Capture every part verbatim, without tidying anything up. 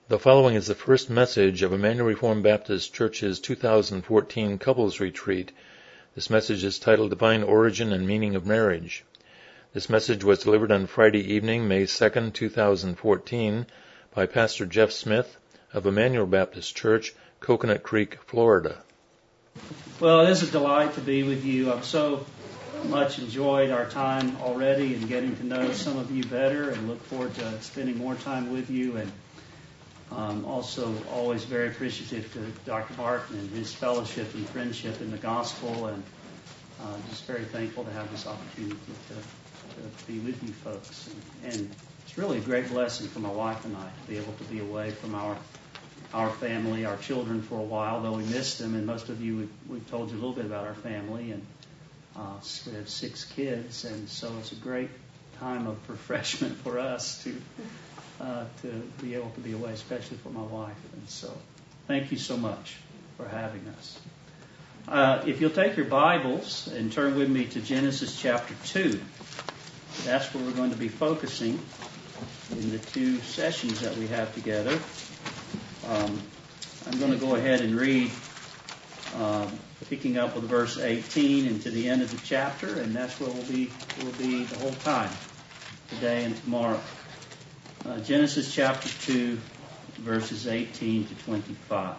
The following is the first message of Emmanuel Reformed Baptist Church's two thousand fourteen Couples Retreat. This message is titled Divine Origin and Meaning of Marriage. This message was delivered on Friday evening, May second, two thousand fourteen, by Pastor Jeff Smith of Emmanuel Baptist Church, Coconut Creek, Florida. Well, it is a delight to be with you. I've so much enjoyed our time already and getting to know some of you better, and look forward to spending more time with you. And Um, also, always very appreciative to Doctor Martin and his fellowship and friendship in the gospel, and uh, just very thankful to have this opportunity to, to be with you folks. And, and it's really a great blessing for my wife and I to be able to be away from our our family, our children for a while, though we missed them. And most of you, we've, we've told you a little bit about our family, and uh, we have six kids, and so it's a great time of refreshment for us to Uh, to be able to be away, especially for my wife. And so thank you so much for having us. Uh, if you'll take your Bibles and turn with me to Genesis chapter two, that's where we're going to be focusing in the two sessions that we have together. Um, I'm going to go ahead and read, um, picking up with verse eighteen and to the end of the chapter, and that's where we'll be, we'll be the whole time, today and tomorrow. Uh, Genesis chapter two, verses eighteen to twenty-five.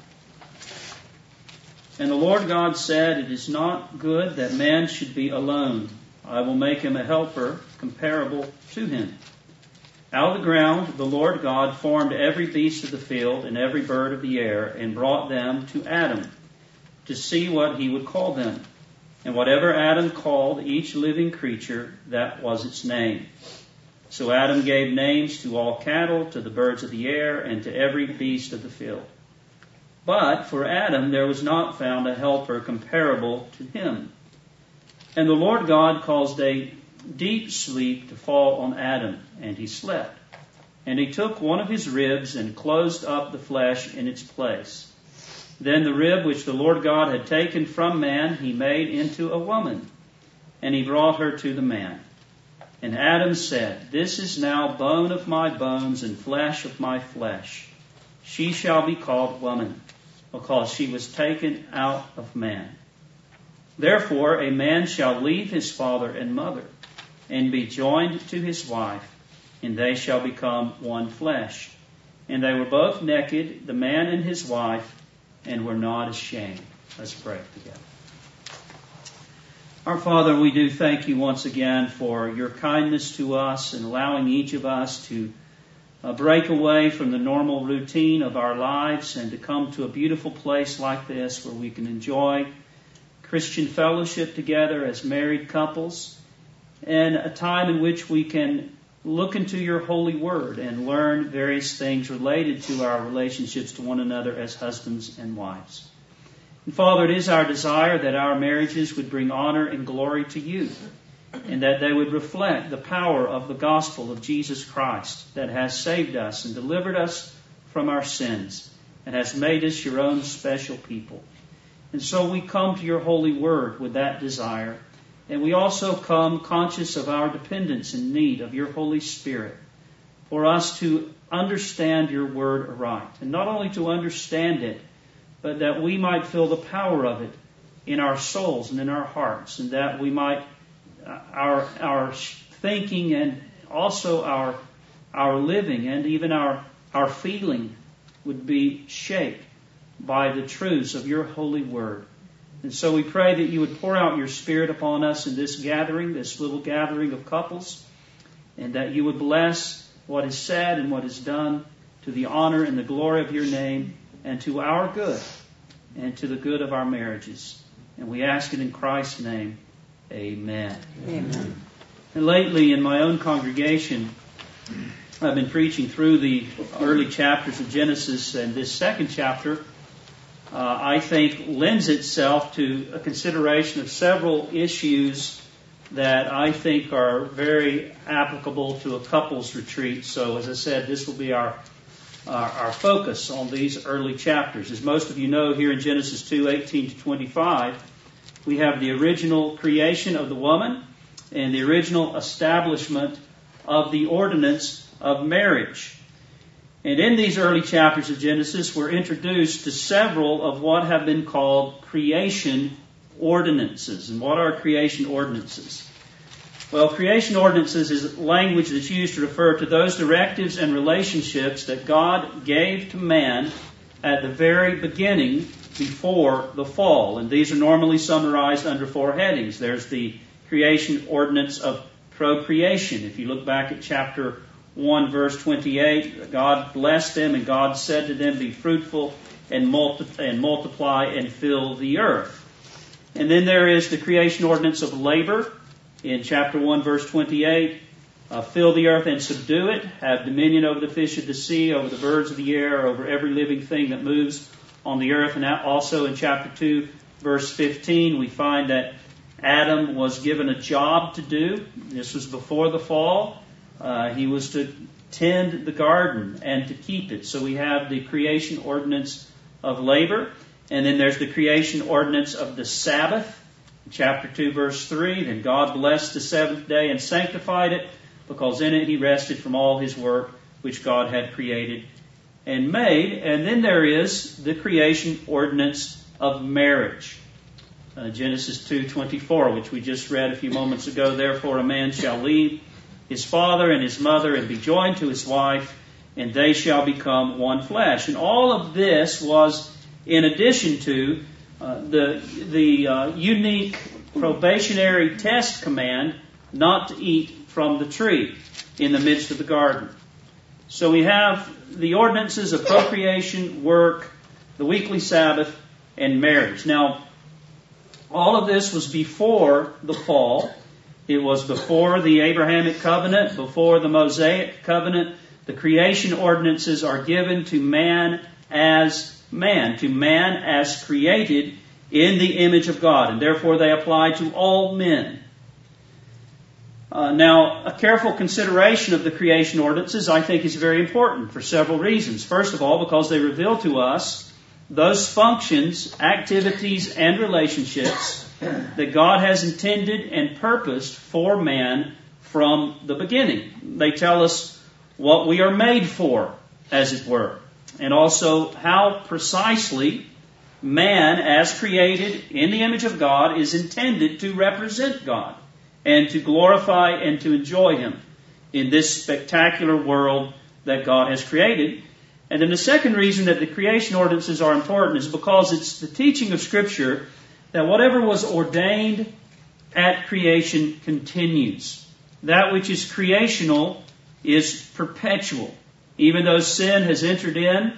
And the Lord God said, "It is not good that man should be alone. I will make him a helper comparable to him." Out of the ground the Lord God formed every beast of the field and every bird of the air, and brought them to Adam to see what he would call them. And whatever Adam called each living creature, that was its name. So Adam gave names to all cattle, to the birds of the air, and to every beast of the field. But for Adam there was not found a helper comparable to him. And the Lord God caused a deep sleep to fall on Adam, and he slept. And he took one of his ribs and closed up the flesh in its place. Then the rib which the Lord God had taken from man he made into a woman, and he brought her to the man. And Adam said, "This is now bone of my bones and flesh of my flesh. She shall be called woman, because she was taken out of man. Therefore a man shall leave his father and mother, and be joined to his wife, and they shall become one flesh. And they were both naked, the man and his wife, and were not ashamed." Let's pray together. Our Father, we do thank you once again for your kindness to us and allowing each of us to uh, break away from the normal routine of our lives and to come to a beautiful place like this where we can enjoy Christian fellowship together as married couples, and a time in which we can look into your holy word and learn various things related to our relationships to one another as husbands and wives. And Father, it is our desire that our marriages would bring honor and glory to you, and that they would reflect the power of the gospel of Jesus Christ that has saved us and delivered us from our sins and has made us your own special people. And so we come to your holy word with that desire, and we also come conscious of our dependence and need of your Holy Spirit for us to understand your word aright, and not only to understand it, but that we might feel the power of it in our souls and in our hearts, and that we might, uh, our our thinking and also our our living and even our our feeling would be shaped by the truths of your holy word. And so we pray that you would pour out your Spirit upon us in this gathering, this little gathering of couples, and that you would bless what is said and what is done to the honor and the glory of your name, and to our good, and to the good of our marriages. And we ask it in Christ's name. Amen. Amen. And lately in my own congregation, I've been preaching through the early chapters of Genesis, and this second chapter, uh, I think, lends itself to a consideration of several issues that I think are very applicable to a couples retreat. So as I said, this will be our Our, our focus on these early chapters. As most of you know, here in Genesis two, eighteen to twenty-five, we have the original creation of the woman and the original establishment of the ordinance of marriage. And in these early chapters of Genesis, we're introduced to several of what have been called creation ordinances. And what are creation ordinances? Well, creation ordinances is language that's used to refer to those directives and relationships that God gave to man at the very beginning before the fall. And these are normally summarized under four headings. There's the creation ordinance of procreation. If you look back at chapter one, verse twenty-eight, God blessed them, and God said to them, be fruitful and, multi- and multiply and fill the earth. And then there is the creation ordinance of labor. In chapter one, verse twenty-eight, uh, fill the earth and subdue it, have dominion over the fish of the sea, over the birds of the air, over every living thing that moves on the earth. And also in chapter two, verse fifteen, we find that Adam was given a job to do. This was before the fall. Uh, he was to tend the garden and to keep it. So we have the creation ordinance of labor. And then there's the creation ordinance of the Sabbath. Chapter two, verse three, then God blessed the seventh day and sanctified it, because in it he rested from all his work which God had created and made. And then there is the creation ordinance of marriage. Uh, Genesis two twenty-four, which we just read a few moments ago. Therefore a man shall leave his father and his mother and be joined to his wife, and they shall become one flesh. And all of this was in addition to Uh, the the uh, unique probationary test command not to eat from the tree in the midst of the garden. So we have the ordinances of procreation, work, the weekly Sabbath, and marriage. Now, all of this was before the fall. It was before the Abrahamic covenant, before the Mosaic covenant. The creation ordinances are given to man as man, to man as created in the image of God, and therefore they apply to all men. Uh, now, a careful consideration of the creation ordinances, I think, is very important for several reasons. First of all, because they reveal to us those functions, activities, and relationships that God has intended and purposed for man from the beginning. They tell us what we are made for, as it were, and also how precisely man, as created in the image of God, is intended to represent God and to glorify and to enjoy Him in this spectacular world that God has created. And then the second reason that the creation ordinances are important is because it's the teaching of Scripture that whatever was ordained at creation continues. That which is creational is perpetual. Even though sin has entered in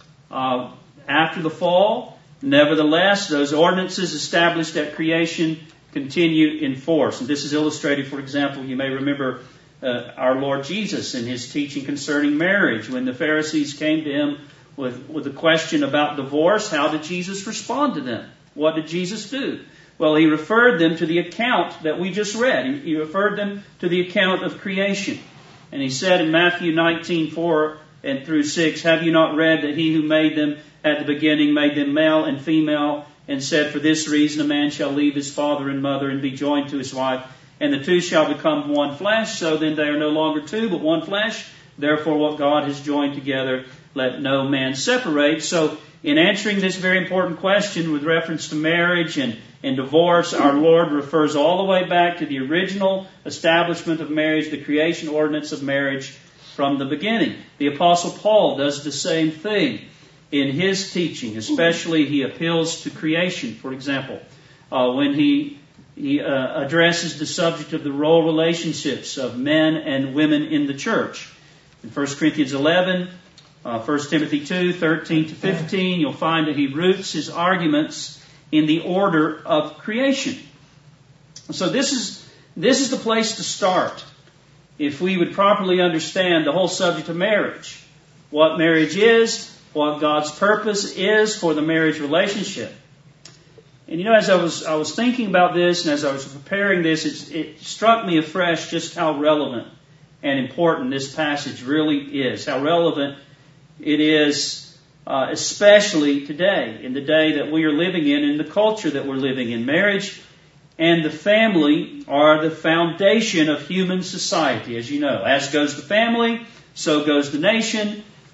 uh, after the fall, nevertheless, those ordinances established at creation continue in force. And this is illustrated, for example, you may remember uh, our Lord Jesus in His teaching concerning marriage. When the Pharisees came to Him with, with a question about divorce, how did Jesus respond to them? What did Jesus do? Well, He referred them to the account that we just read. He, he referred them to the account of creation. And He said in Matthew nineteen, four and through six, have you not read that He who made them at the beginning made them male and female, and said, for this reason a man shall leave his father and mother and be joined to his wife, and the two shall become one flesh. So then they are no longer two, but one flesh. Therefore what God has joined together, let no man separate. So in answering this very important question with reference to marriage and, and divorce, our Lord refers all the way back to the original establishment of marriage, the creation ordinance of marriage from the beginning. The Apostle Paul does the same thing in his teaching. Especially he appeals to creation, for example, uh, when he he uh, addresses the subject of the role relationships of men and women in the church. In First Corinthians eleven, uh, First Timothy two, thirteen to fifteen, you'll find that he roots his arguments in the order of creation. So this is this is the place to start if we would properly understand the whole subject of marriage. What marriage is, what God's purpose is for the marriage relationship. And you know, as I was I was thinking about this and as I was preparing this, it's, it struck me afresh just how relevant and important this passage really is. How relevant it is, uh, especially today, in the day that we are living in, in the culture that we're living in. Marriage and the family are the foundation of human society, as you know. As goes the family, so goes the nation.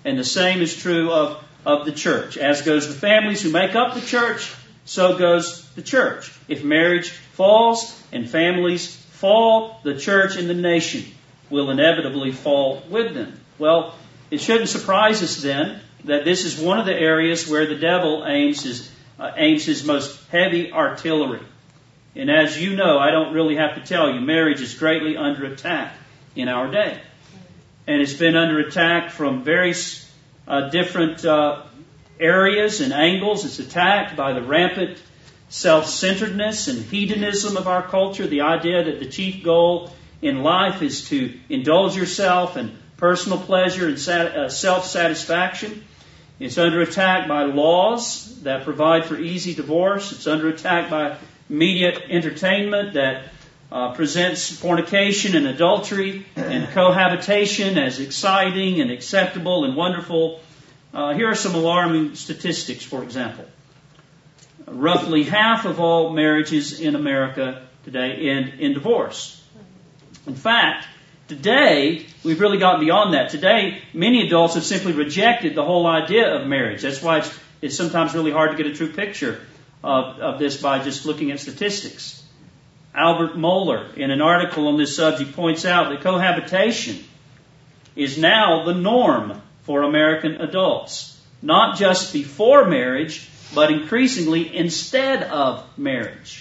And the same is true of, of the church. As goes the families who make up the church, so goes the church. If marriage falls and families fall, the church and the nation will inevitably fall with them. Well, it shouldn't surprise us then that this is one of the areas where the devil aims his, uh, aims his most heavy artillery. And as you know, I don't really have to tell you, marriage is greatly under attack in our day. And it's been under attack from various uh, different uh, areas and angles. It's attacked by the rampant self-centeredness and hedonism of our culture, the idea that the chief goal in life is to indulge yourself in personal pleasure and sat- uh, self-satisfaction. It's under attack by laws that provide for easy divorce. It's under attack by media entertainment that uh, presents fornication and adultery and cohabitation as exciting and acceptable and wonderful. Uh, here are some alarming statistics, for example. Roughly half of all marriages in America today end in divorce. In fact, today, we've really gotten beyond that. Today, many adults have simply rejected the whole idea of marriage. That's why it's, it's sometimes really hard to get a true picture of, of this by just looking at statistics. Albert Mohler, in an article on this subject, points out that cohabitation is now the norm for American adults. Not just before marriage, but increasingly instead of marriage.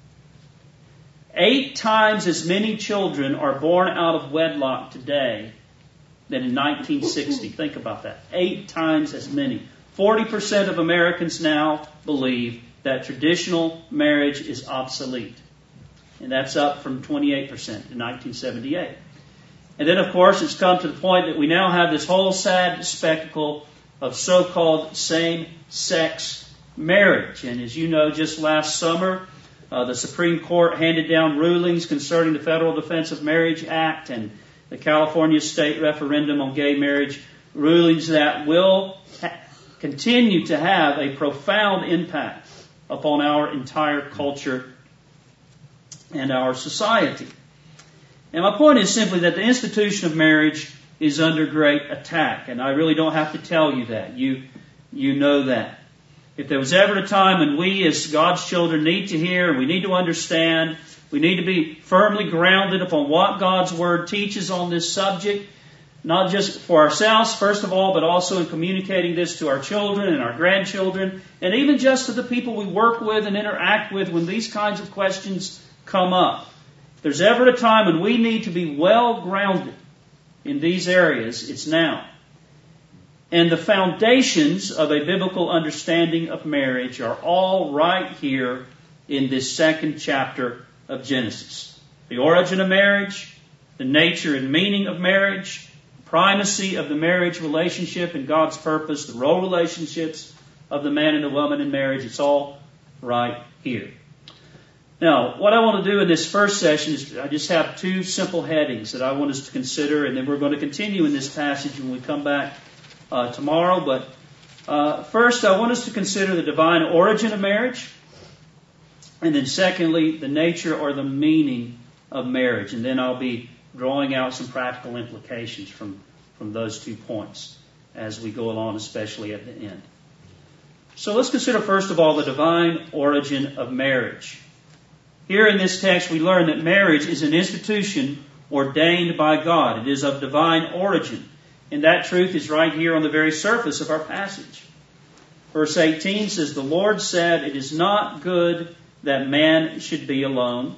Eight times as many children are born out of wedlock today than in nineteen sixty. Think about that. Eight times as many. forty percent of Americans now believe that traditional marriage is obsolete. And that's up from twenty-eight percent in nineteen seventy-eight. And then, of course, it's come to the point that we now have this whole sad spectacle of so-called same-sex marriage. And as you know, just last summer, uh, the Supreme Court handed down rulings concerning the Federal Defense of Marriage Act and the California state referendum on gay marriage, rulings that will ha- continue to have a profound impact upon our entire culture and our society. And my point is simply that the institution of marriage is under great attack, and I really don't have to tell you that. You, you know that. If there was ever a time when we as God's children need to hear and we need to understand, we need to be firmly grounded upon what God's Word teaches on this subject, not just for ourselves, first of all, but also in communicating this to our children and our grandchildren, and even just to the people we work with and interact with when these kinds of questions come up. If there's ever a time when we need to be well grounded in these areas, it's now. And the foundations of a biblical understanding of marriage are all right here in this second chapter of Genesis. The origin of marriage, the nature and meaning of marriage, primacy of the marriage relationship and God's purpose, the role relationships of the man and the woman in marriage, it's all right here. Now, what I want to do in this first session is I just have two simple headings that I want us to consider, and then we're going to continue in this passage when we come back uh, tomorrow. But uh, first, I want us to consider the divine origin of marriage, and then secondly, the nature or the meaning of marriage. And then I'll be drawing out some practical implications from, from those two points as we go along, especially at the end. So let's consider first of all the divine origin of marriage. Here in this text we learn that marriage is an institution ordained by God. It is of divine origin. And that truth is right here on the very surface of our passage. Verse eighteen says, "The Lord said, it is not good that man should be alone.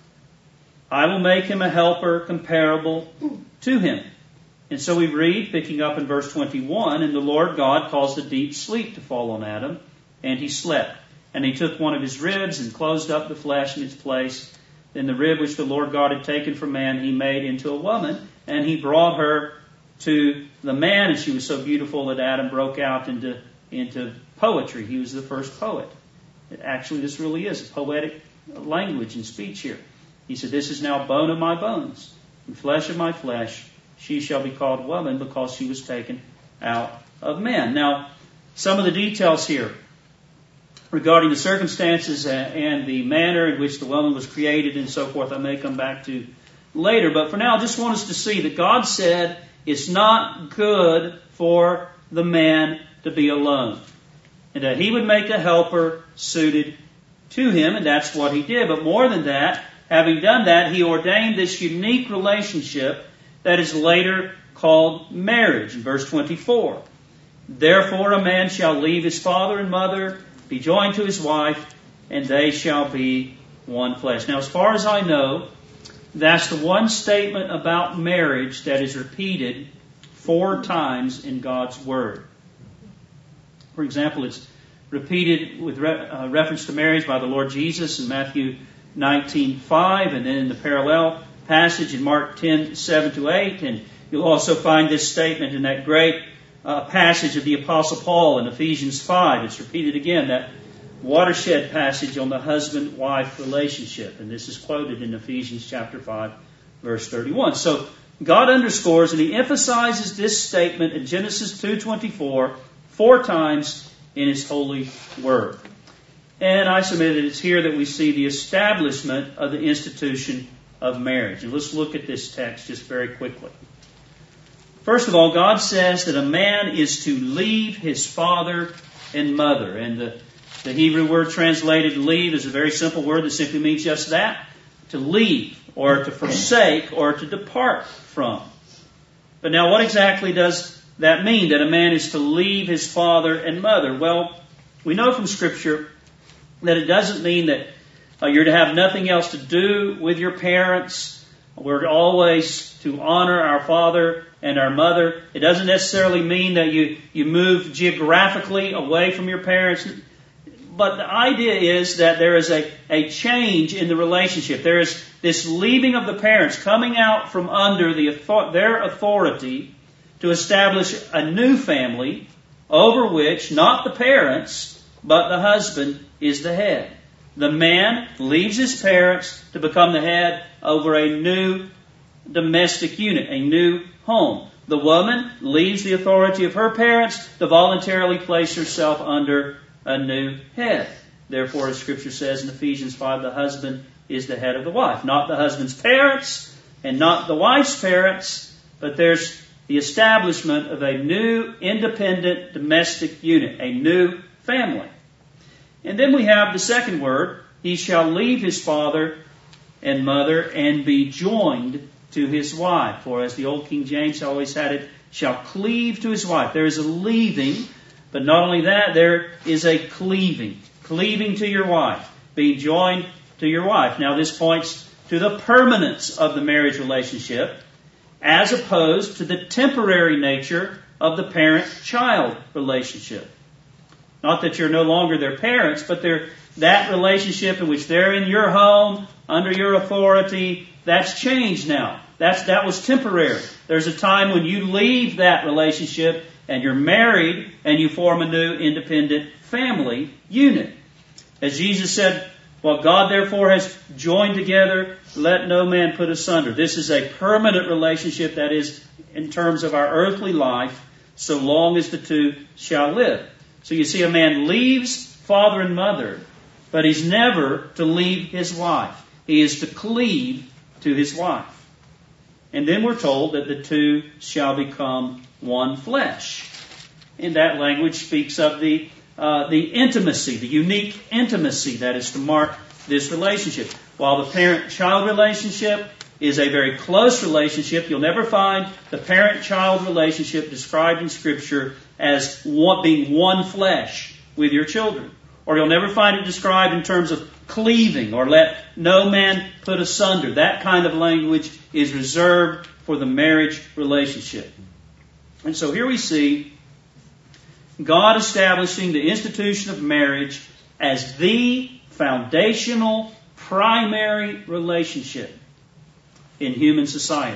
I will make him a helper comparable to him." And so we read, picking up in verse twenty-one, "And the Lord God caused a deep sleep to fall on Adam, and he slept. And he took one of his ribs and closed up the flesh in its place. Then the rib which the Lord God had taken from man he made into a woman, and he brought her to the man, and she was so beautiful that Adam broke out into, into poetry. He was the first poet. Actually, this really is a poetic language and speech here. He said, "This is now bone of my bones and flesh of my flesh. She shall be called woman because she was taken out of man." Now, some of the details here regarding the circumstances and the manner in which the woman was created and so forth, I may come back to later. But for now, I just want us to see that God said it's not good for the man to be alone. And that he would make a helper suited to him, and that's what he did. But more than that, having done that, he ordained this unique relationship that is later called marriage. In verse twenty-four, therefore a man shall leave his father and mother, be joined to his wife, and they shall be one flesh. Now, as far as I know, that's the one statement about marriage that is repeated four times in God's Word. For example, it's repeated with re- uh, reference to marriage by the Lord Jesus in Matthew nineteen five, and then in the parallel passage in Mark ten seven to eight, and you'll also find this statement in that great uh, passage of the Apostle Paul in Ephesians five. It's repeated again, that watershed passage on the husband-wife relationship, and this is quoted in Ephesians chapter five, verse thirty-one. So God underscores and He emphasizes this statement in Genesis two twenty-four four times in His holy Word. And I submit that it's here that we see the establishment of the institution of marriage. And let's look at this text just very quickly. First of all, God says that a man is to leave his father and mother. And the, the Hebrew word translated leave is a very simple word that simply means just that, to leave, or to forsake, or to depart from. But now what exactly does that mean, that a man is to leave his father and mother? Well, we know from Scripture that it doesn't mean that uh, you're to have nothing else to do with your parents. We're always to honor our father and our mother. It doesn't necessarily mean that you, you move geographically away from your parents. But the idea is that there is a, a change in the relationship. There is this leaving of the parents, coming out from under the their authority to establish a new family over which not the parents, but the husband is the head. The man leaves his parents to become the head over a new domestic unit, a new home. The woman leaves the authority of her parents to voluntarily place herself under a new head. Therefore, as Scripture says in Ephesians five, the husband is the head of the wife. Not the husband's parents and not the wife's parents, but there's the establishment of a new independent domestic unit, a new family. And then we have the second word, he shall leave his father and mother and be joined to his wife. For as the old King James always had it, shall cleave to his wife. There is a leaving, but not only that, there is a cleaving. Cleaving to your wife, being joined to your wife. Now this points to the permanence of the marriage relationship, as opposed to the temporary nature of the parent-child relationship. Not that you're no longer their parents, but they're that relationship in which they're in your home, under your authority, that's changed now. That's, that was temporary. There's a time when you leave that relationship and you're married and you form a new independent family unit. As Jesus said, what God therefore has joined together, let no man put asunder. This is a permanent relationship, that is, in terms of our earthly life, so long as the two shall live. So you see, a man leaves father and mother, but he's never to leave his wife. He is to cleave to his wife. And then we're told that the two shall become one flesh. And that language speaks of the uh, the intimacy, the unique intimacy that is to mark this relationship. While the parent-child relationship is a very close relationship, you'll never find the parent-child relationship described in Scripture as one, being one flesh with your children. Or you'll never find it described in terms of cleaving or let no man put asunder. That kind of language is reserved for the marriage relationship. And so here we see God establishing the institution of marriage as the foundational, primary relationship in human society.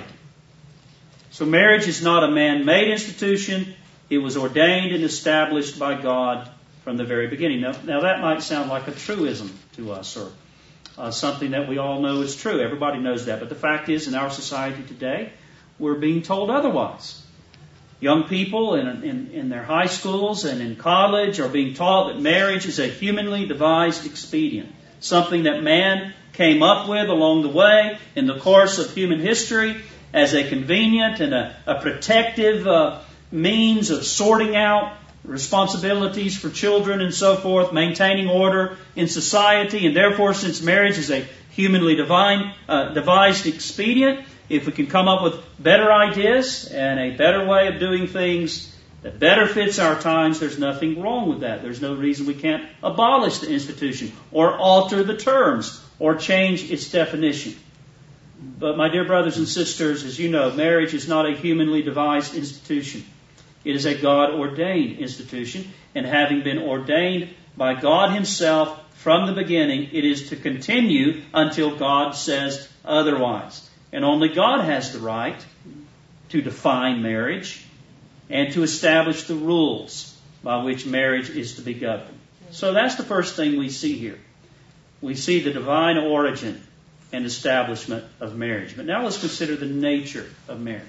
So marriage is not a man-made institution. It was ordained and established by God from the very beginning. Now, now that might sound like a truism to us, or uh, something that we all know is true. Everybody knows that. But the fact is, in our society today, we're being told otherwise. Young people in, in, in their high schools and in college are being taught that marriage is a humanly devised expedient, something that man came up with along the way in the course of human history, as a convenient and a, a protective uh, means of sorting out responsibilities for children and so forth, maintaining order in society, and therefore, since marriage is a humanly divine, uh, devised expedient, if we can come up with better ideas and a better way of doing things that better fits our times, there's nothing wrong with that. There's no reason we can't abolish the institution or alter the terms or change its definition. But my dear brothers and sisters, as you know, marriage is not a humanly devised institution. It is a God-ordained institution, and having been ordained by God Himself from the beginning, it is to continue until God says otherwise. And only God has the right to define marriage and to establish the rules by which marriage is to be governed. So that's the first thing we see here. We see the divine origin and establishment of marriage. But now let's consider the nature of marriage.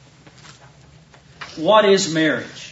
What is marriage?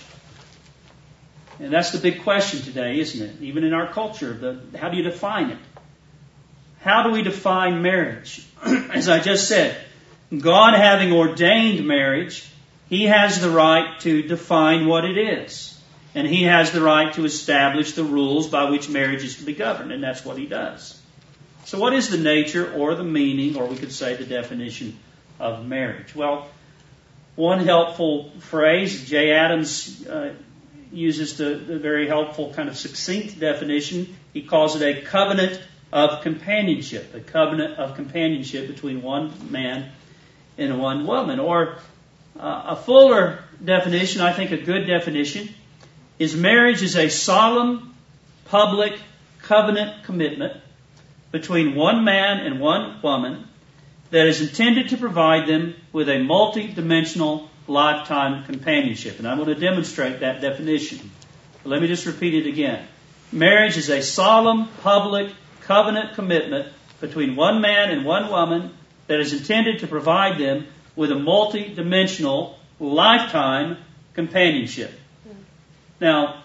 And that's the big question today, isn't it? Even in our culture, the, how do you define it? How do we define marriage? As I just said, God having ordained marriage, He has the right to define what it is. And He has the right to establish the rules by which marriage is to be governed. And that's what He does. So what is the nature or the meaning, or we could say the definition of marriage? Well, one helpful phrase, Jay Adams uh, uses the, the very helpful kind of succinct definition. He calls it a covenant of companionship, a covenant of companionship between one man and one woman. Or uh, a fuller definition, I think a good definition, is marriage is a solemn, public, covenant commitment between one man and one woman that is intended to provide them with a multi-dimensional lifetime companionship. And I'm going to demonstrate that definition. But let me just repeat it again. Marriage is a solemn, public, covenant commitment between one man and one woman that is intended to provide them with a multi-dimensional lifetime companionship. Now,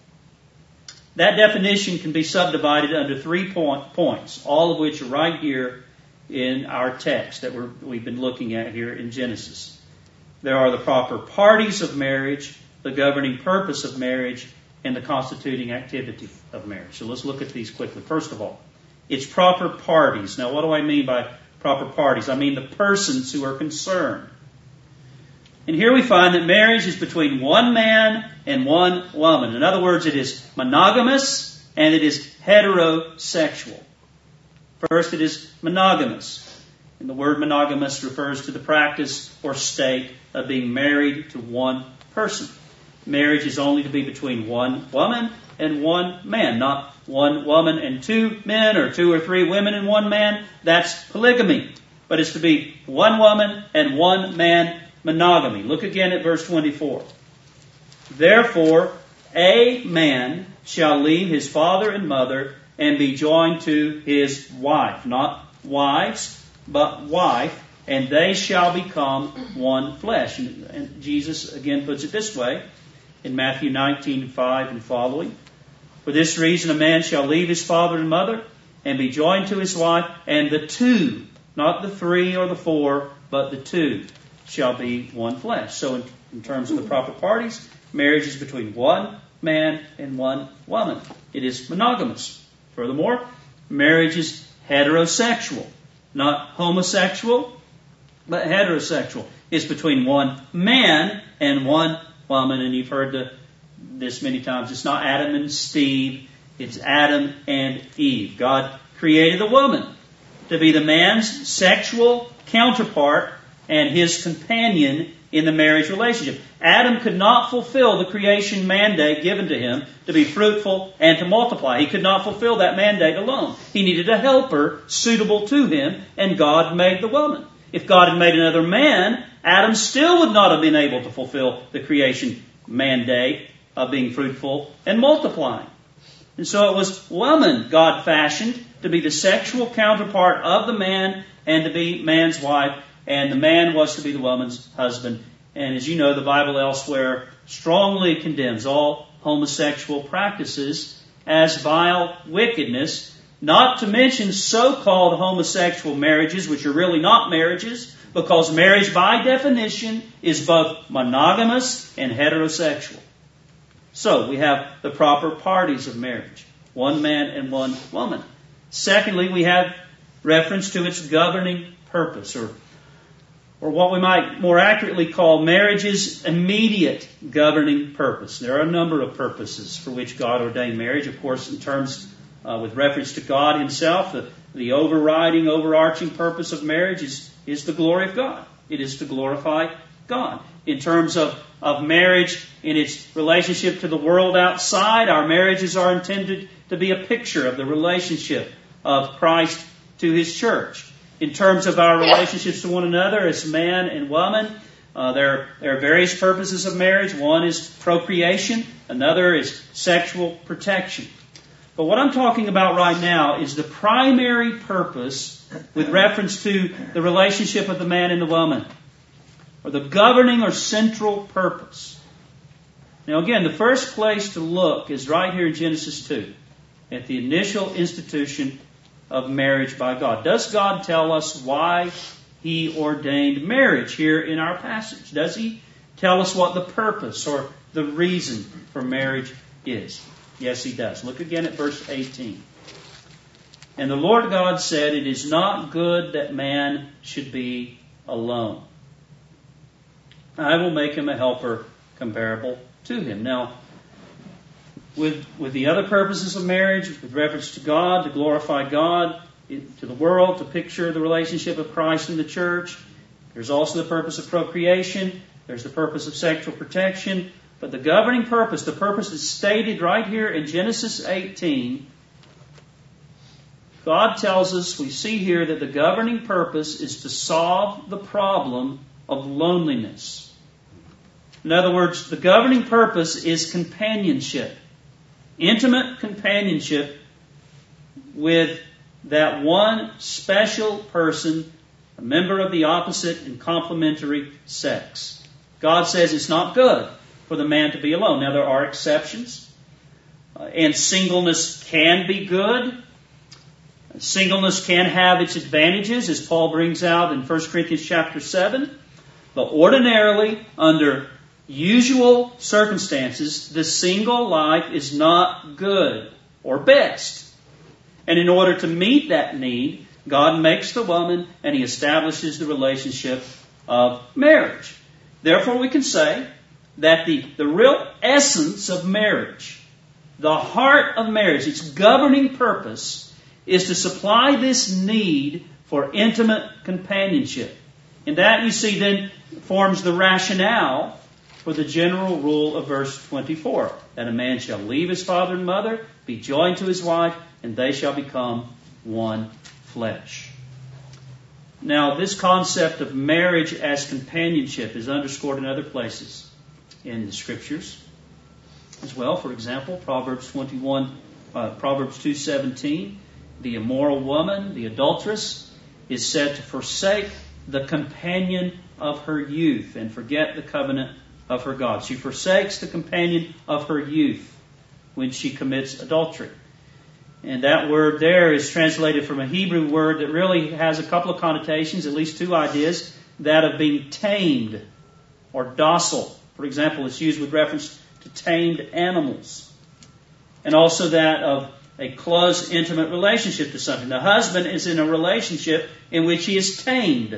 that definition can be subdivided under three point, points, all of which are right here in our text that we're, we've been looking at here in Genesis. There are the proper parties of marriage, the governing purpose of marriage, and the constituting activity of marriage. So let's look at these quickly. First of all, its proper parties. Now, what do I mean by proper parties? I mean the persons who are concerned. And here we find that marriage is between one man and one woman. In other words, it is monogamous and it is heterosexual. First, it is monogamous. And the word monogamous refers to the practice or state of being married to one person. Marriage is only to be between one woman and one man, not one woman and two men or two or three women and one man. That's polygamy. But it's to be one woman and one man, monogamy. Look again at verse twenty-four. Therefore, a man shall leave his father and mother and be joined to his wife. Not wives, but wife. And they shall become one flesh. And, and Jesus again puts it this way in Matthew nineteen five and following. For this reason a man shall leave his father and mother and be joined to his wife, and the two, not the three or the four, but the two, shall be one flesh. So in, in terms of the proper parties, marriage is between one man and one woman. It is monogamous. Furthermore, marriage is heterosexual, not homosexual, but heterosexual. It's between one man and one woman, and you've heard the, this many times. It's not Adam and Steve, it's Adam and Eve. God created the woman to be the man's sexual counterpart and his companion in the marriage relationship. Adam could not fulfill the creation mandate given to him to be fruitful and to multiply. He could not fulfill that mandate alone. He needed a helper suitable to him, and God made the woman. If God had made another man, Adam still would not have been able to fulfill the creation mandate of being fruitful and multiplying. And so it was woman God fashioned to be the sexual counterpart of the man and to be man's wife, and the man was to be the woman's husband. And as you know, the Bible elsewhere strongly condemns all homosexual practices as vile wickedness, not to mention so-called homosexual marriages, which are really not marriages, because marriage by definition is both monogamous and heterosexual. So we have the proper parties of marriage, one man and one woman. Secondly, we have reference to its governing purpose, or or what we might more accurately call marriage's immediate governing purpose. There are a number of purposes for which God ordained marriage. Of course, in terms uh, with reference to God Himself, the, the overriding, overarching purpose of marriage is, is the glory of God. It is to glorify God. In terms of, of marriage in its relationship to the world outside, our marriages are intended to be a picture of the relationship of Christ to His church. In terms of our relationships to one another as man and woman, uh, there, there are various purposes of marriage. One is procreation. Another is sexual protection. But what I'm talking about right now is the primary purpose with reference to the relationship of the man and the woman, or the governing or central purpose. Now again, the first place to look is right here in Genesis two, at the initial institution of marriage by God. Does God tell us why He ordained marriage here in our passage? Does He tell us what the purpose or the reason for marriage is? Yes, He does. Look again at verse eighteen. And the Lord God said, "It is not good that man should be alone. I will make him a helper comparable to him." Now, With, with the other purposes of marriage, with reference to God, to glorify God, to the world, to picture the relationship of Christ and the church. There's also the purpose of procreation. There's the purpose of sexual protection. But the governing purpose, the purpose is stated right here in Genesis eighteen. God tells us, we see here that the governing purpose is to solve the problem of loneliness. In other words, the governing purpose is companionship. Intimate companionship with that one special person, a member of the opposite and complementary sex. God says it's not good for the man to be alone. Now there are exceptions, uh, and singleness can be good. Singleness can have its advantages, as Paul brings out in First Corinthians chapter seven. But ordinarily, under usual circumstances, the single life is not good or best. And in order to meet that need, God makes the woman and He establishes the relationship of marriage. Therefore, we can say that the, the real essence of marriage, the heart of marriage, its governing purpose, is to supply this need for intimate companionship. And that, you see, then forms the rationale for the general rule of verse twenty-four, that a man shall leave his father and mother, be joined to his wife, and they shall become one flesh. Now, this concept of marriage as companionship is underscored in other places in the Scriptures as well. For example, Proverbs twenty-one, uh, Proverbs two seventeen, the immoral woman, the adulteress, is said to forsake the companion of her youth and forget the covenant of her God. She forsakes the companion of her youth when she commits adultery. And that word there is translated from a Hebrew word that really has a couple of connotations, at least two ideas. That of being tamed or docile. For example, it's used with reference to tamed animals. And also that of a close, intimate relationship to something. The husband is in a relationship in which he is tamed,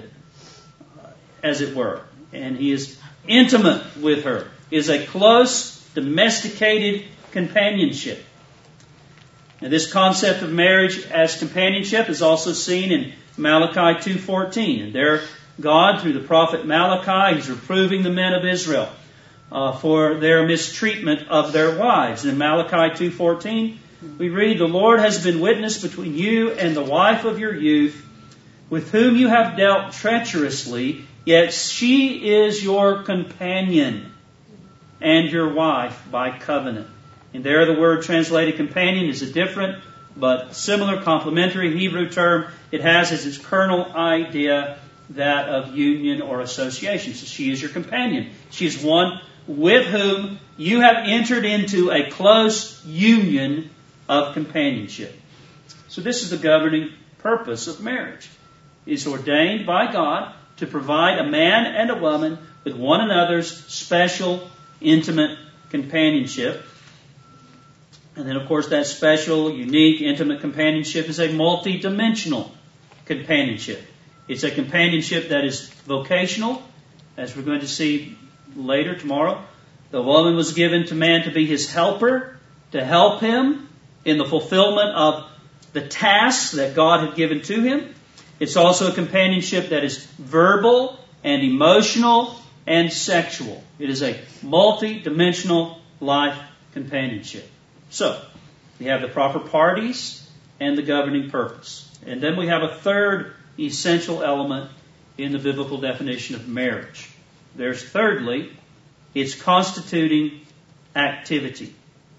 as it were. And he is intimate with her. It is a close, domesticated companionship. Now, this concept of marriage as companionship is also seen in Malachi two fourteen. And there, God, through the prophet Malachi, He's reproving the men of Israel uh, for their mistreatment of their wives. And in Malachi two fourteen, we read, "The Lord has been witness between you and the wife of your youth, with whom you have dealt treacherously, yet she is your companion and your wife by covenant." And there the word translated companion is a different but similar complementary Hebrew term. It has as its kernel idea that of union or association. So she is your companion. She is one with whom you have entered into a close union of companionship. So this is the governing purpose of marriage. It is ordained by God to provide a man and a woman with one another's special, intimate companionship. And then, of course, that special, unique, intimate companionship is a multi-dimensional companionship. It's a companionship that is vocational, as we're going to see later tomorrow. The woman was given to man to be his helper, to help him in the fulfillment of the tasks that God had given to him. It's also a companionship that is verbal and emotional and sexual. It is a multi-dimensional life companionship. So, we have the proper parties and the governing purpose. And then we have a third essential element in the biblical definition of marriage. There's thirdly, its constituting activity.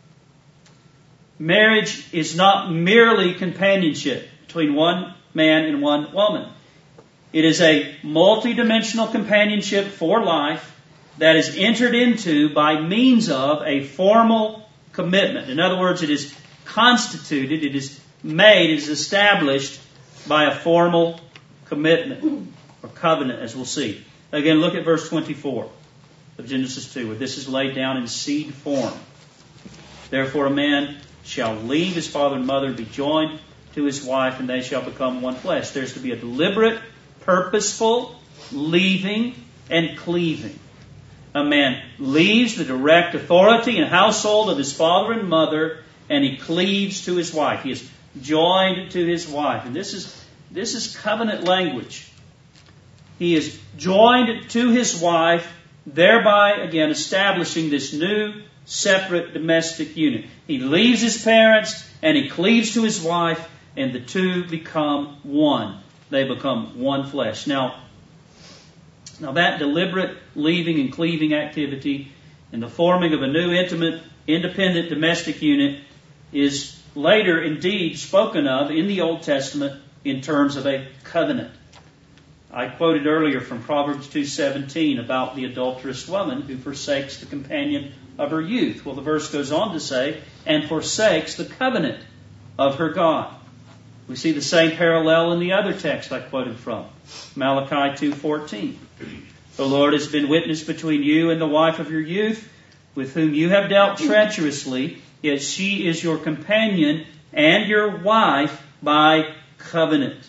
Marriage is not merely companionship between one man and one woman. It is a multidimensional companionship for life that is entered into by means of a formal commitment. In other words, it is constituted, it is made, it is established by a formal commitment or covenant, as we'll see. Again, look at verse twenty-four of Genesis two, where this is laid down in seed form. Therefore a man shall leave his father and mother and be joined to his wife, and they shall become one flesh. There's to be a deliberate, purposeful leaving and cleaving. A man leaves the direct authority and household of his father and mother, and he cleaves to his wife. He is joined to his wife. And this is, this is covenant language. He is joined to his wife, thereby, again, establishing this new, separate domestic unit. He leaves his parents, and he cleaves to his wife, and the two become one. They become one flesh. Now, now that deliberate leaving and cleaving activity and the forming of a new, intimate, independent domestic unit is later indeed spoken of in the Old Testament in terms of a covenant. I quoted earlier from Proverbs two seventeen about the adulterous woman who forsakes the companion of her youth. Well, the verse goes on to say, and forsakes the covenant of her God. We see the same parallel in the other text I quoted from, Malachi two fourteen. The Lord has been witness between you and the wife of your youth, with whom you have dealt treacherously, yet she is your companion and your wife by covenant.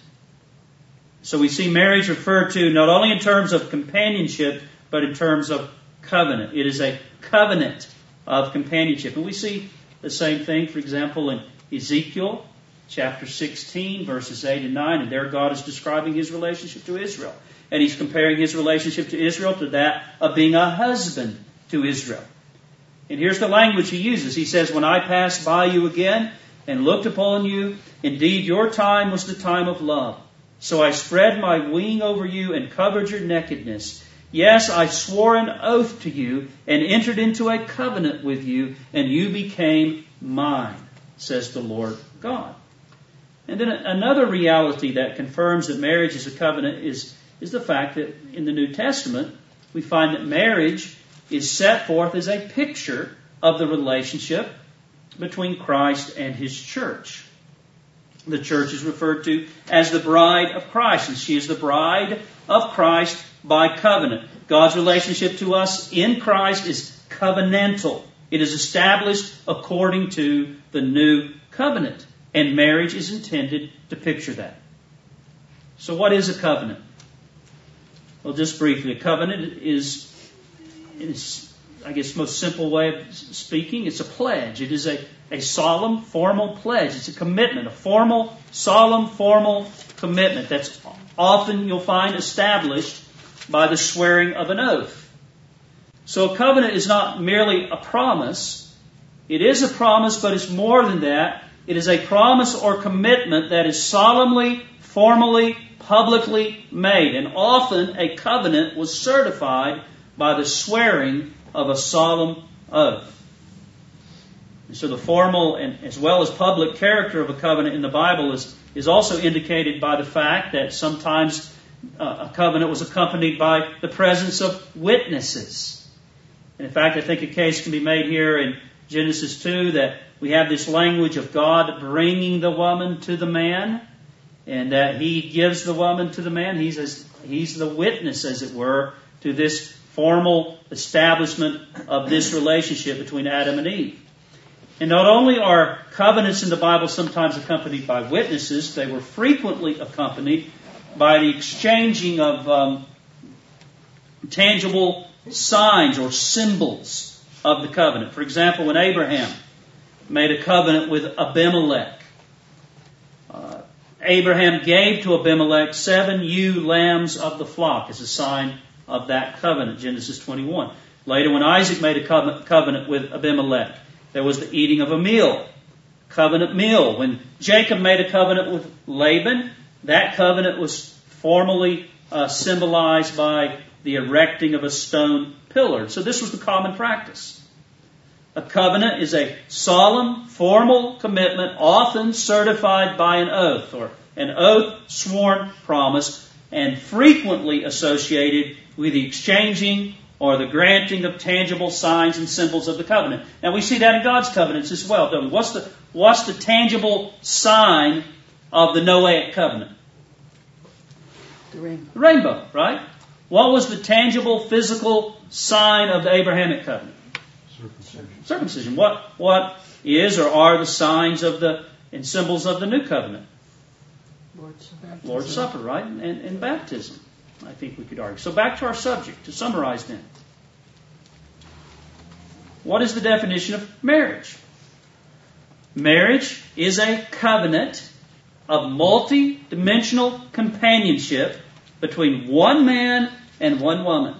So we see marriage referred to not only in terms of companionship, but in terms of covenant. It is a covenant of companionship. And we see the same thing, for example, in Ezekiel chapter sixteen, verses eight and nine. And there God is describing his relationship to Israel. And he's comparing his relationship to Israel to that of being a husband to Israel. And here's the language he uses. He says, when I passed by you again and looked upon you, indeed your time was the time of love. So I spread my wing over you and covered your nakedness. Yes, I swore an oath to you and entered into a covenant with you, and you became mine, says the Lord God. And then another reality that confirms that marriage is a covenant is, is the fact that in the New Testament, we find that marriage is set forth as a picture of the relationship between Christ and his church. The church is referred to as the bride of Christ, and she is the bride of Christ by covenant. God's relationship to us in Christ is covenantal. It is established according to the new covenant, and marriage is intended to picture that. So what is a covenant? Well, just briefly, a covenant is, is I guess, most simple way of speaking, it's a pledge. It is a, a solemn, formal pledge. It's a commitment, a formal, solemn, formal commitment that's often, you'll find, established by the swearing of an oath. So a covenant is not merely a promise. It is a promise, but it's more than that. It is a promise or commitment that is solemnly, formally, publicly made. And often a covenant was certified by the swearing of a solemn oath. And so the formal and as well as public character of a covenant in the Bible is, is also indicated by the fact that sometimes uh, a covenant was accompanied by the presence of witnesses. And in fact, I think a case can be made here in Genesis two that we have this language of God bringing the woman to the man, and that he gives the woman to the man. He's as, He's the witness, as it were, to this formal establishment of this relationship between Adam and Eve. And not only are covenants in the Bible sometimes accompanied by witnesses, they were frequently accompanied by the exchanging of um, tangible signs or symbols of the covenant. For example, when Abraham made a covenant with Abimelech, uh, Abraham gave to Abimelech seven ewe lambs of the flock as a sign of that covenant, Genesis twenty-one. Later, when Isaac made a covenant with Abimelech, there was the eating of a meal, covenant meal. When Jacob made a covenant with Laban, that covenant was formally uh, symbolized by the erecting of a stone pillar. So this was the common practice. A covenant is a solemn, formal commitment, often certified by an oath, or an oath sworn promise, and frequently associated with the exchanging or the granting of tangible signs and symbols of the covenant. Now we see that in God's covenants as well, don't we? What's the, what's the tangible sign of the Noahic covenant? The rainbow. The rainbow, right? What was the tangible, physical sign of the Abrahamic covenant? Circumcision. Circumcision. What, what is or are the signs of the and symbols of the new covenant? Lord's Supper. Lord's Supper, right? And, and baptism, I think we could argue. So back to our subject, to summarize then. What is the definition of marriage? Marriage is a covenant of multi-dimensional companionship between one man and one woman.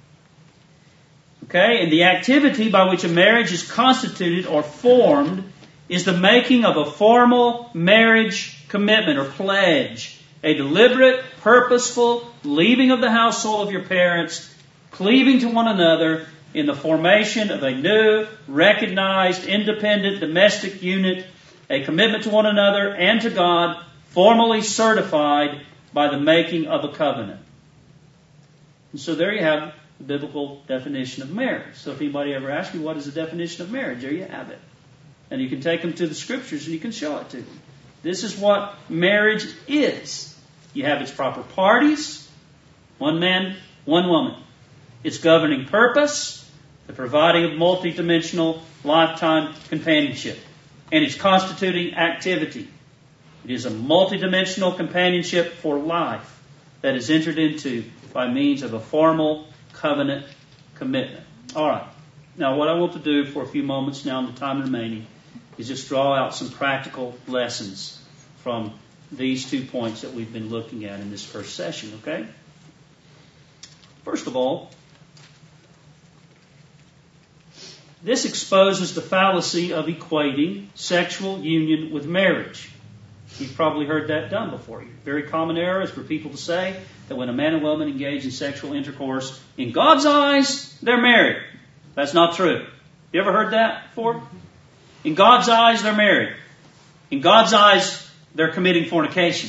Okay? And the activity by which a marriage is constituted or formed is the making of a formal marriage commitment or pledge, a deliberate, purposeful leaving of the household of your parents, cleaving to one another in the formation of a new, recognized, independent domestic unit, a commitment to one another and to God, formally certified by the making of a covenant. And so there you have the biblical definition of marriage. So if anybody ever asks you what is the definition of marriage, there you have it. And you can take them to the Scriptures and you can show it to them. This is what marriage is. You have its proper parties, one man, one woman. Its governing purpose, the providing of multidimensional lifetime companionship. And its constituting activity. It is a multidimensional companionship for life that is entered into by means of a formal covenant commitment. All right. Now, what I want to do for a few moments now in the time remaining is just draw out some practical lessons from these two points that we've been looking at in this first session, okay? First of all, this exposes the fallacy of equating sexual union with marriage. You've probably heard that done before. A very common error is for people to say that when a man and woman engage in sexual intercourse, in God's eyes, they're married. That's not true. You ever heard that before? In God's eyes, they're married. In God's eyes, they're committing fornication.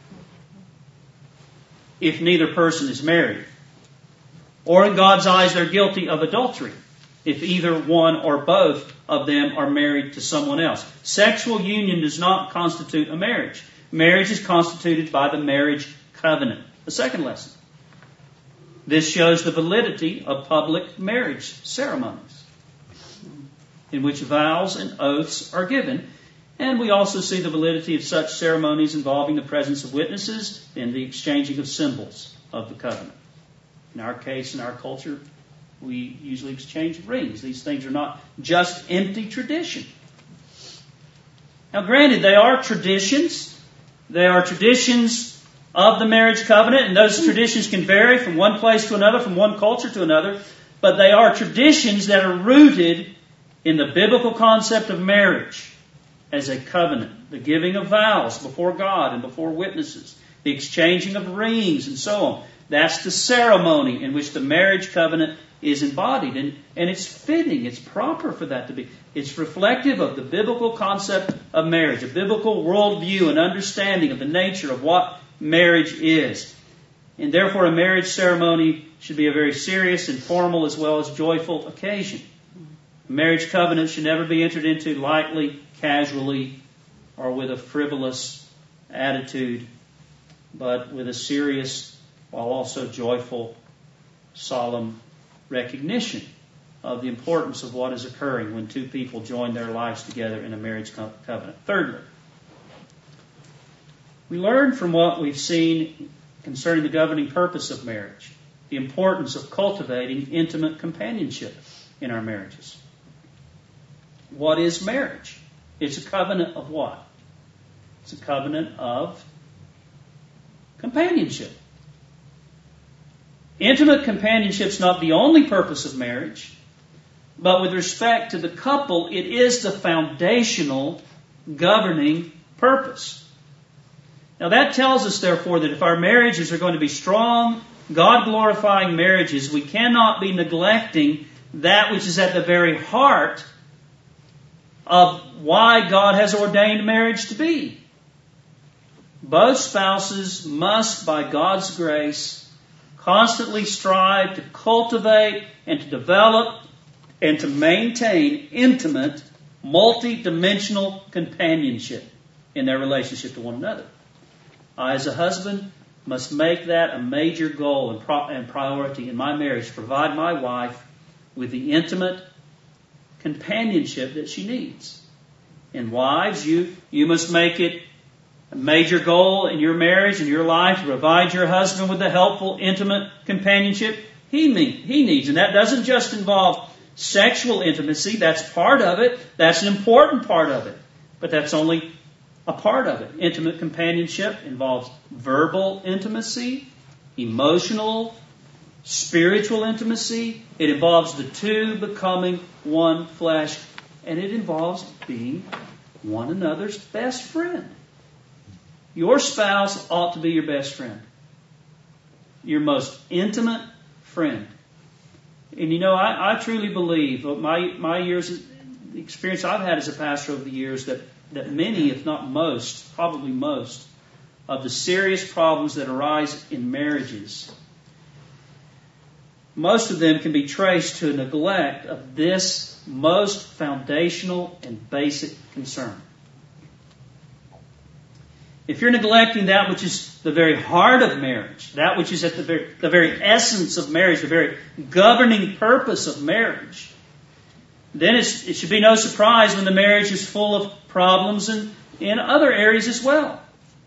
If neither person is married. Or in God's eyes, they're guilty of adultery. If either one or both of them are married to someone else. Sexual union does not constitute a marriage. Marriage is constituted by the marriage covenant. The second lesson. This shows the validity of public marriage ceremonies, in which vows and oaths are given. And we also see the validity of such ceremonies involving the presence of witnesses and the exchanging of symbols of the covenant. In our case, in our culture, we usually exchange rings. These things are not just empty tradition. Now, granted, they are traditions. They are traditions of the marriage covenant, and those traditions can vary from one place to another, from one culture to another, but they are traditions that are rooted in the biblical concept of marriage as a covenant, the giving of vows before God and before witnesses, the exchanging of rings, and so on. That's the ceremony in which the marriage covenant is embodied, and, and it's fitting, it's proper for that to be. It's reflective of the biblical concept of marriage, a biblical worldview and understanding of the nature of what marriage is. And therefore a marriage ceremony should be a very serious and formal as well as joyful occasion. A marriage covenant should never be entered into lightly, casually, or with a frivolous attitude, but with a serious while also joyful, solemn recognition of the importance of what is occurring when two people join their lives together in a marriage co- covenant. Thirdly, we learn from what we've seen concerning the governing purpose of marriage, the importance of cultivating intimate companionship in our marriages. What is marriage? It's a covenant of what? It's a covenant of companionship. Intimate companionship is not the only purpose of marriage, but with respect to the couple, it is the foundational governing purpose. Now that tells us, therefore, that if our marriages are going to be strong, God-glorifying marriages, we cannot be neglecting that which is at the very heart of why God has ordained marriage to be. Both spouses must, by God's grace, constantly strive to cultivate and to develop and to maintain intimate, multi-dimensional companionship in their relationship to one another. I, as a husband, must make that a major goal and, pro- and priority in my marriage, to provide my wife with the intimate companionship that she needs. And wives, you, you must make it a major goal in your marriage and your life to provide your husband with the helpful, intimate companionship he, need, he needs. And that doesn't just involve sexual intimacy. That's part of it. That's an important part of it. But that's only a part of it. Intimate companionship involves verbal intimacy, emotional, spiritual intimacy. It involves the two becoming one flesh. And it involves being one another's best friend. Your spouse ought to be your best friend. Your most intimate friend. And you know, I, I truly believe, my, my years, the experience I've had as a pastor over the years, that, that many, if not most, probably most, of the serious problems that arise in marriages, most of them can be traced to a neglect of this most foundational and basic concern. If you're neglecting that which is the very heart of marriage, that which is at the very, the very essence of marriage, the very governing purpose of marriage, then it's, it should be no surprise when the marriage is full of problems in, in other areas as well.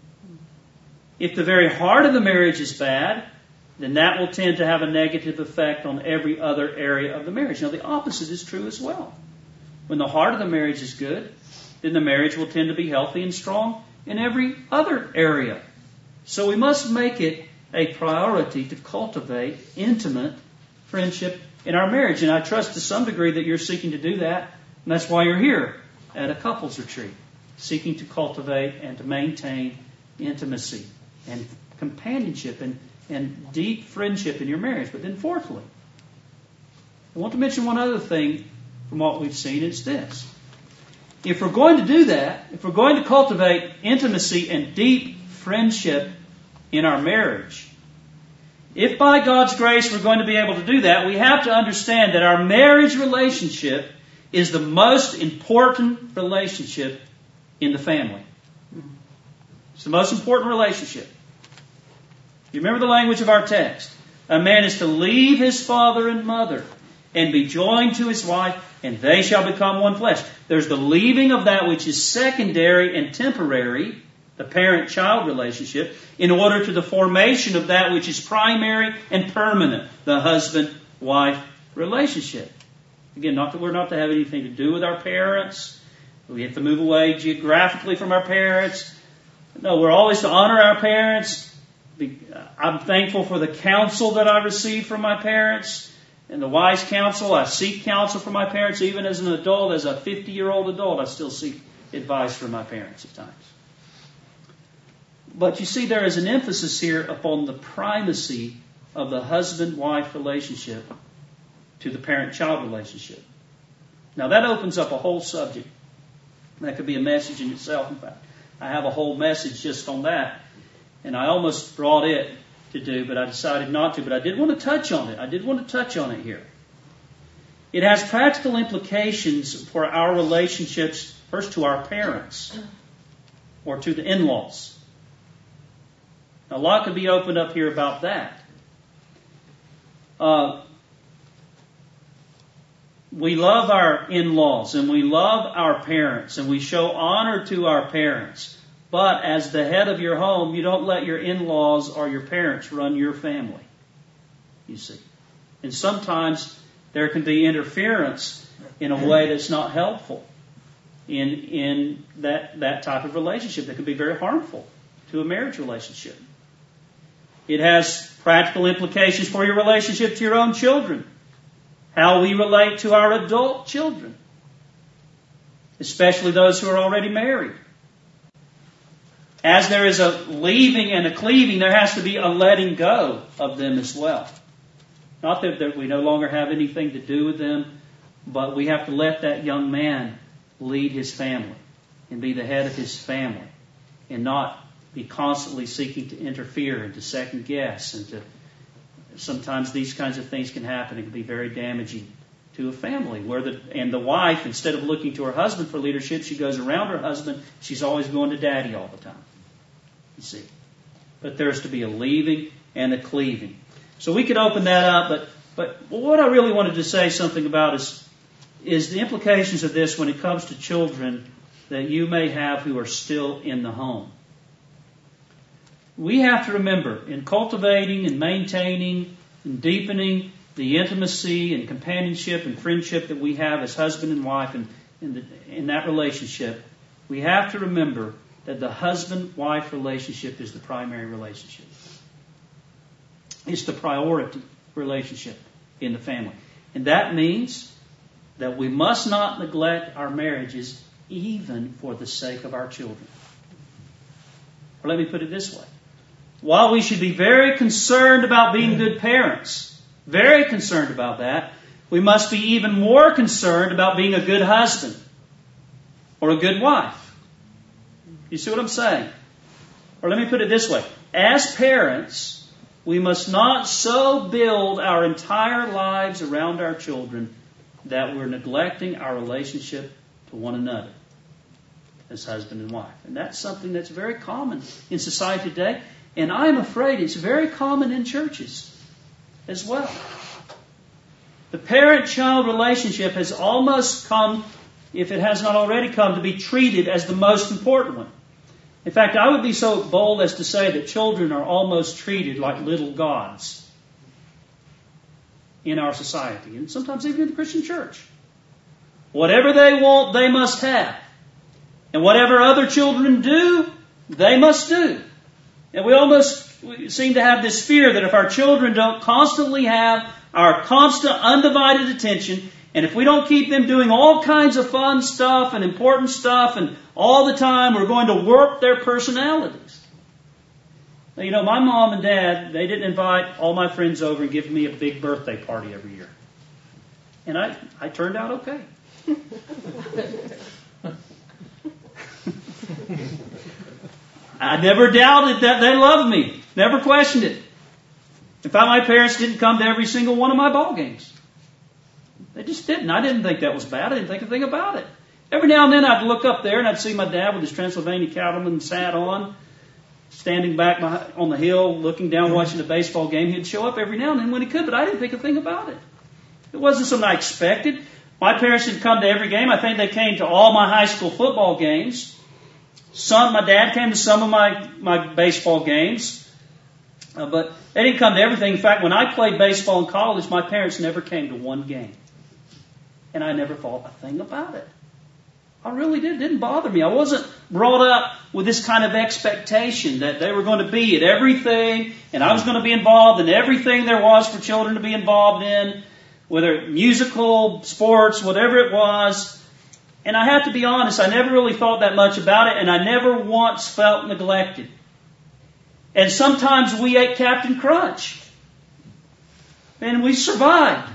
If the very heart of the marriage is bad, then that will tend to have a negative effect on every other area of the marriage. Now, the opposite is true as well. When the heart of the marriage is good, then the marriage will tend to be healthy and strong in every other area. So we must make it a priority to cultivate intimate friendship in our marriage. And I trust to some degree that you're seeking to do that. And that's why you're here at a couples retreat, seeking to cultivate and to maintain intimacy and companionship and, and deep friendship in your marriage. But then fourthly, I want to mention one other thing from what we've seen. It's this. If we're going to do that, if we're going to cultivate intimacy and deep friendship in our marriage, if by God's grace we're going to be able to do that, we have to understand that our marriage relationship is the most important relationship in the family. It's the most important relationship. You remember the language of our text. A man is to leave his father and mother and be joined to his wife, and they shall become one flesh. There's the leaving of that which is secondary and temporary, the parent-child relationship, in order to the formation of that which is primary and permanent, the husband-wife relationship. Again, not that we're not to have anything to do with our parents. We have to move away geographically from our parents. No, we're always to honor our parents. I'm thankful for the counsel that I received from my parents. And the wise counsel, I seek counsel from my parents. Even as an adult, as a fifty-year-old adult, I still seek advice from my parents at times. But you see, there is an emphasis here upon the primacy of the husband-wife relationship to the parent-child relationship. Now that opens up a whole subject. That could be a message in itself, in fact. I have a whole message just on that. And I almost brought it to do, but I decided not to. But I did want to touch on it. I did want to touch on it here. It has practical implications for our relationships, first to our parents or to the in-laws. A lot could be opened up here about that. Uh, we love our in-laws and we love our parents and we show honor to our parents. But as the head of your home, you don't let your in-laws or your parents run your family. You see. And sometimes there can be interference in a way that's not helpful in in that, that type of relationship that can be very harmful to a marriage relationship. It has practical implications for your relationship to your own children. How we relate to our adult children. Especially those who are already married. As there is a leaving and a cleaving, there has to be a letting go of them as well. Not that, that we no longer have anything to do with them, but we have to let that young man lead his family and be the head of his family and not be constantly seeking to interfere and to second guess. And to sometimes these kinds of things can happen. It can be very damaging to a family. Where the and the wife, instead of looking to her husband for leadership, she goes around her husband. She's always going to daddy all the time. You see. But there's to be a leaving and a cleaving. So we could open that up, but but what I really wanted to say something about is, is the implications of this when it comes to children that you may have who are still in the home. We have to remember, in cultivating and maintaining and deepening the intimacy and companionship and friendship that we have as husband and wife and in, the, in that relationship, we have to remember that the husband-wife relationship is the primary relationship. It's the priority relationship in the family. And that means that we must not neglect our marriages even for the sake of our children. Or let me put it this way. While we should be very concerned about being good parents, very concerned about that, we must be even more concerned about being a good husband or a good wife. You see what I'm saying? Or let me put it this way. As parents, we must not so build our entire lives around our children that we're neglecting our relationship to one another as husband and wife. And that's something that's very common in society today. And I'm afraid it's very common in churches as well. The parent-child relationship has almost come, if it has not already come, to be treated as the most important one. In fact, I would be so bold as to say that children are almost treated like little gods in our society, and sometimes even in the Christian church. Whatever they want, they must have. And whatever other children do, they must do. And we almost seem to have this fear that if our children don't constantly have our constant, undivided attention, and if we don't keep them doing all kinds of fun stuff and important stuff and all the time, we're going to warp their personalities. Now, you know, my mom and dad, they didn't invite all my friends over and give me a big birthday party every year. And I, I turned out okay. I never doubted that they loved me. Never questioned it. In fact, my parents didn't come to every single one of my ball games. They just didn't. I didn't think that was bad. I didn't think a thing about it. Every now and then I'd look up there and I'd see my dad with his Transylvania Cattleman's hat on, standing back on the hill, looking down, watching the baseball game. He'd show up every now and then when he could, but I didn't think a thing about it. It wasn't something I expected. My parents didn't come to every game. I think they came to all my high school football games. Some, my dad came to some of my, my baseball games, uh, but they didn't come to everything. In fact, when I played baseball in college, my parents never came to one game. And I never thought a thing about it. I really did. It didn't bother me. I wasn't brought up with this kind of expectation that they were going to be at everything, and I was going to be involved in everything there was for children to be involved in, whether musical, sports, whatever it was. And I have to be honest, I never really thought that much about it, and I never once felt neglected. And sometimes we ate Captain Crunch. And we survived.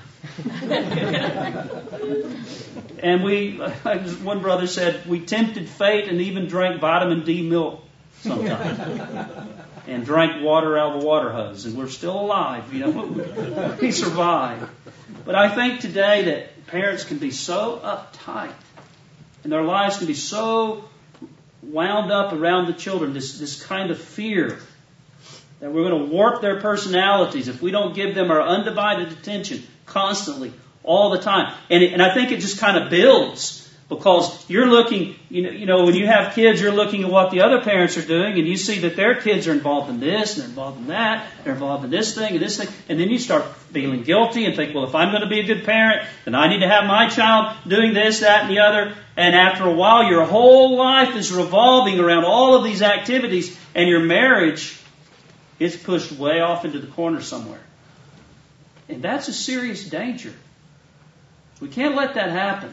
And we, one brother said, we tempted fate and even drank vitamin D milk sometimes. And drank water out of a water hose. And we're still alive, you know. We survived. But I think today that parents can be so uptight. And their lives can be so wound up around the children, this, this kind of fear That we're going to warp their personalities if we don't give them our undivided attention constantly, all the time. And, it, and I think it just kind of builds. Because you're looking, you know, you know, when you have kids, you're looking at what the other parents are doing, and you see that their kids are involved in this, and they're involved in that, they're involved in this thing and this thing, and then you start feeling guilty and think, well, if I'm going to be a good parent, then I need to have my child doing this, that, and the other. And after a while, your whole life is revolving around all of these activities, and your marriage gets pushed way off into the corner somewhere. And that's a serious danger. We can't let that happen.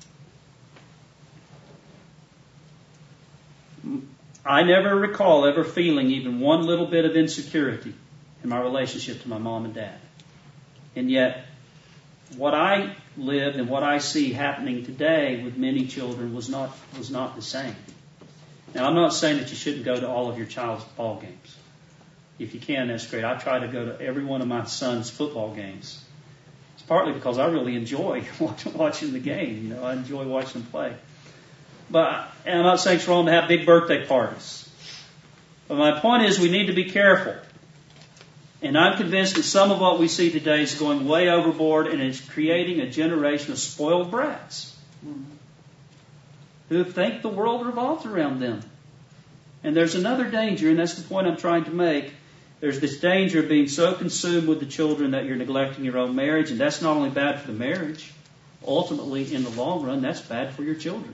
I never recall ever feeling even one little bit of insecurity in my relationship to my mom and dad. And yet, what I lived and what I see happening today with many children was not was not the same. Now, I'm not saying that you shouldn't go to all of your child's ball games. If you can, that's great. I try to go to every one of my son's football games. It's partly because I really enjoy watching the game. You know, I enjoy watching them play. But and I'm not saying it's wrong to have big birthday parties. But my point is we need to be careful. And I'm convinced that some of what we see today is going way overboard, and it's creating a generation of spoiled brats who think the world revolves around them. And there's another danger, and that's the point I'm trying to make. There's this danger of being so consumed with the children that you're neglecting your own marriage, and that's not only bad for the marriage. Ultimately, in the long run, that's bad for your children.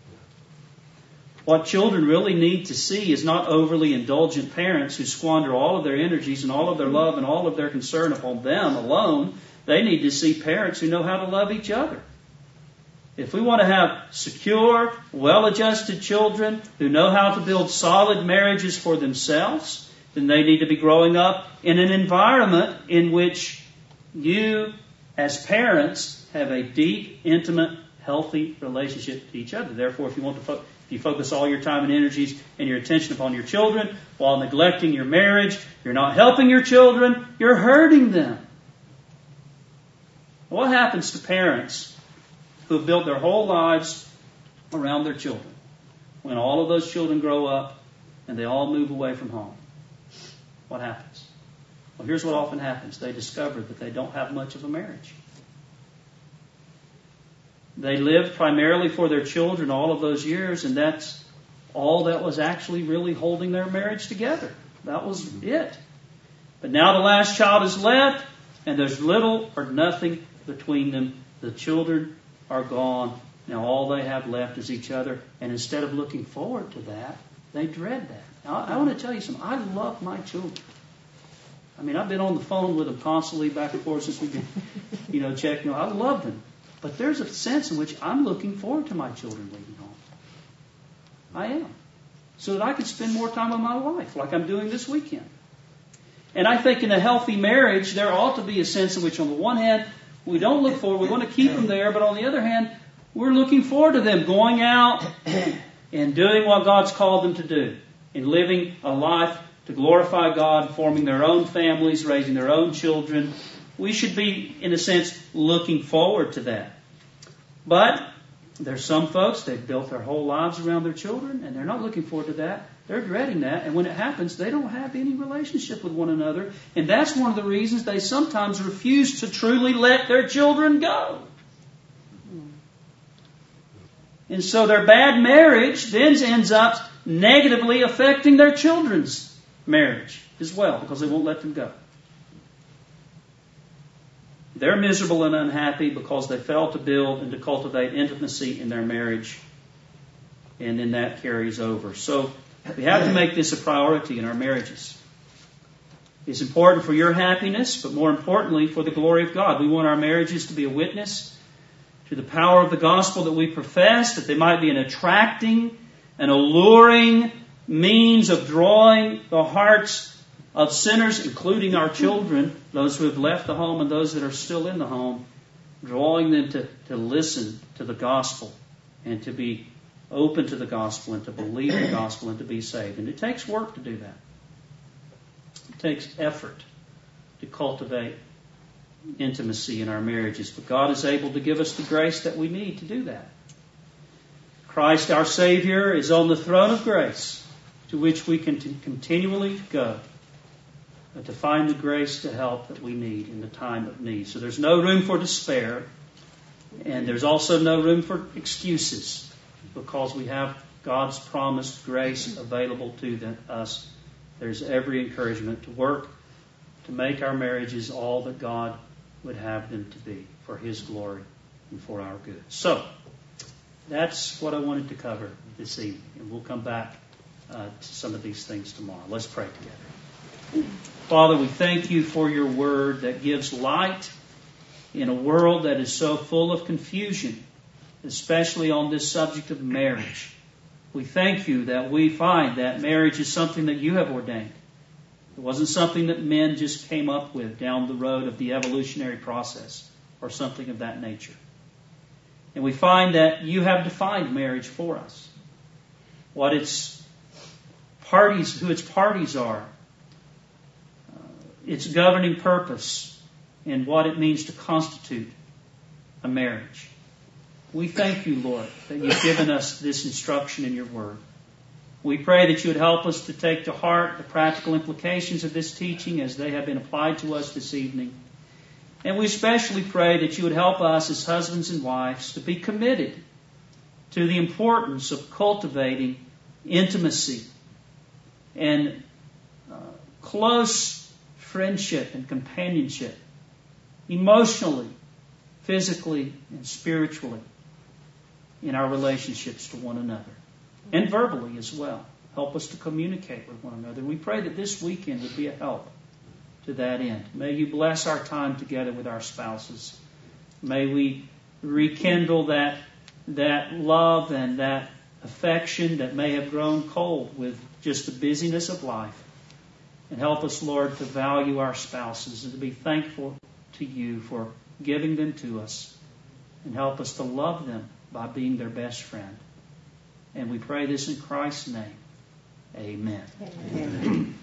What children really need to see is not overly indulgent parents who squander all of their energies and all of their love and all of their concern upon them alone. They need to see parents who know how to love each other. If we want to have secure, well-adjusted children who know how to build solid marriages for themselves, then they need to be growing up in an environment in which you, as parents, have a deep, intimate, healthy relationship to each other. Therefore, if you want to fo- if you focus all your time and energies and your attention upon your children while neglecting your marriage, you're not helping your children, you're hurting them. What happens to parents who have built their whole lives around their children when all of those children grow up and they all move away from home? What happens? Well, here's what often happens. They discover that they don't have much of a marriage. They lived primarily for their children all of those years, and that's all that was actually really holding their marriage together. That was it. But now the last child is left, and there's little or nothing between them. The children are gone. Now all they have left is each other, and instead of looking forward to that, they dread that. Now, I want to tell you something. I love my children. I mean, I've been on the phone with them constantly back and forth since we've been, you know, checking. I love them. But there's a sense in which I'm looking forward to my children leaving home. I am. So that I can spend more time with my wife, like I'm doing this weekend. And I think in a healthy marriage, there ought to be a sense in which, on the one hand, we don't look forward, we want to keep them there, but on the other hand, we're looking forward to them going out and doing what God's called them to do, and living a life to glorify God, forming their own families, raising their own children. We should be, in a sense, looking forward to that. But there's some folks, they've built their whole lives around their children, and they're not looking forward to that. They're dreading that, and when it happens, they don't have any relationship with one another. And that's one of the reasons they sometimes refuse to truly let their children go. And so their bad marriage then ends up negatively affecting their children's marriage as well, because they won't let them go. They're miserable and unhappy because they failed to build and to cultivate intimacy in their marriage, and then that carries over. So we have to make this a priority in our marriages. It's important for your happiness, but more importantly, for the glory of God. We want our marriages to be a witness to the power of the gospel that we profess, that they might be an attracting, an alluring means of drawing the hearts of sinners, including our children, those who have left the home and those that are still in the home, drawing them to, to listen to the gospel and to be open to the gospel and to believe the gospel and to be saved. And it takes work to do that. It takes effort to cultivate intimacy in our marriages. But God is able to give us the grace that we need to do that. Christ, our Savior, is on the throne of grace to which we can t- continually go. but to find the grace to help that we need in the time of need. So there's no room for despair, and there's also no room for excuses, because we have God's promised grace available to them, us. There's every encouragement to work to make our marriages all that God would have them to be for His glory and for our good. So, that's what I wanted to cover this evening, and we'll come back uh, to some of these things tomorrow. Let's pray together. Father, we thank You for Your word that gives light in a world that is so full of confusion, especially on this subject of marriage. We thank You that we find that marriage is something that You have ordained. It wasn't something that men just came up with down the road of the evolutionary process or something of that nature. And we find that You have defined marriage for us. What its parties, who its parties are, uh, its governing purpose, and what it means to constitute a marriage. We thank You, Lord, that You've given us this instruction in Your word. We pray that You would help us to take to heart the practical implications of this teaching as they have been applied to us this evening. And we especially pray that You would help us as husbands and wives to be committed to the importance of cultivating intimacy and uh, close friendship and companionship, emotionally, physically, and spiritually, in our relationships to one another. And verbally as well. Help us to communicate with one another. We pray that this weekend would be a help to that end. May You bless our time together with our spouses. May we rekindle that, that love and that affection that may have grown cold with just the busyness of life. And help us, Lord, to value our spouses and to be thankful to You for giving them to us. And help us to love them by being their best friend. And we pray this in Christ's name. Amen. Amen.